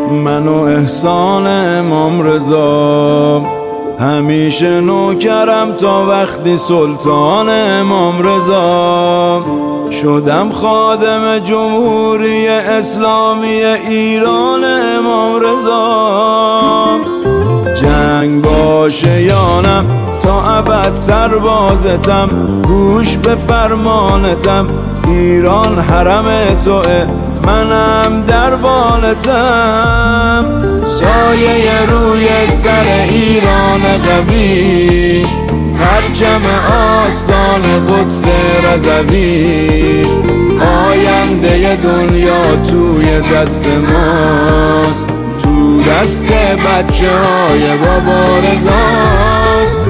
من و احسان امام رضا همیشه نوکرم تا وقتی سلطان امام رضا شدم خادم جمهوری اسلامی ایران امام رضا. جنگ باشه یانم تا ابد سربازتم، گوش به فرمانتم، ایران حرم توه منم دربانتم. سایه روی سر ایران قوی، پرچم آستان قدس رضوی، آینده دنیا توی دست ماست، تو دست بچه های بابا رضاست.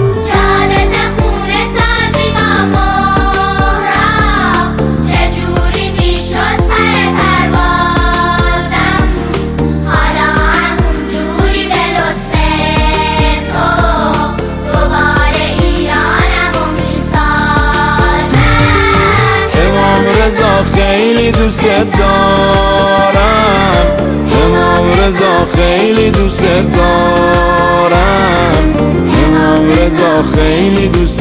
خیلی دوست دارم امام رضا، خیلی دوست دارم امام رضا، خیلی دوست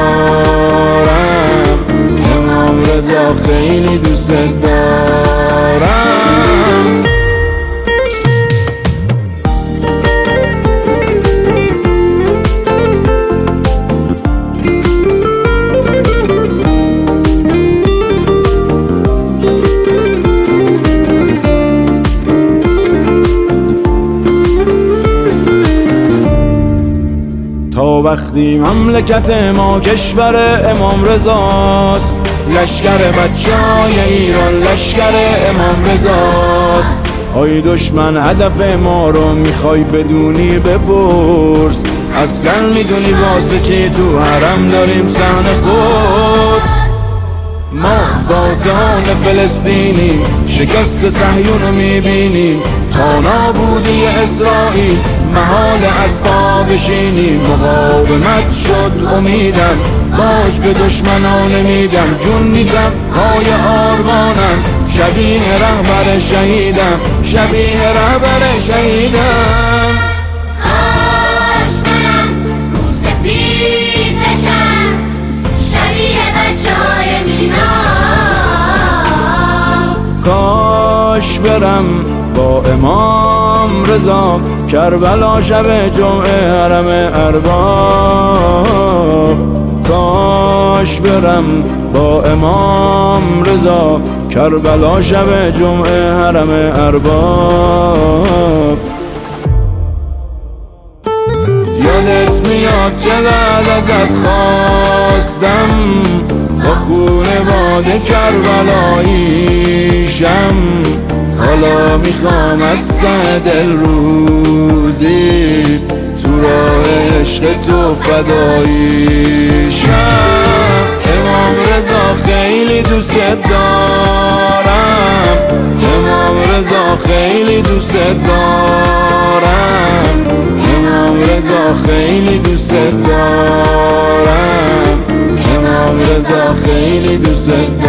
دارم امام رضا، خیلی دوست دارم. تا وقتی مملکت ما کشور امام رضاست، لشکر بچه‌های ایران لشکر امام رضاست. آی دشمن هدف ما رو میخوای بدونی بپرس، اصلا میدونی واسه چی تو حرم داریم صحن قدس؟ ما فاتحان فلسطینی شکست صهیون رو میبینیم، تا نابودی اسرائیل محال از پا بشینیم. مقاومت شد امیدم، باج به دشمنان میدم، جون میدم پای آرمانم، شبیه رهبر شهیدم، شبیه رهبر شهیدم. کاش منم رو سفید بشم، شبیه بچه های مینا. کاش برم با امام رضا کربلا شب جمعه حرم ارباب. کاش برم با امام رضا کربلا شب جمعه حرم ارباب. یادت میاد چقدر ازت خواستم با خونواده کربلاییشم، حالا میخوام از ته دل روزی تو راه عشق تو فداییشم. امام رضا خیلی دوست دارم امام رضا، خیلی دوست دارم امام رضا، خیلی دوست دارم امام رضا، خیلی دوست دارم.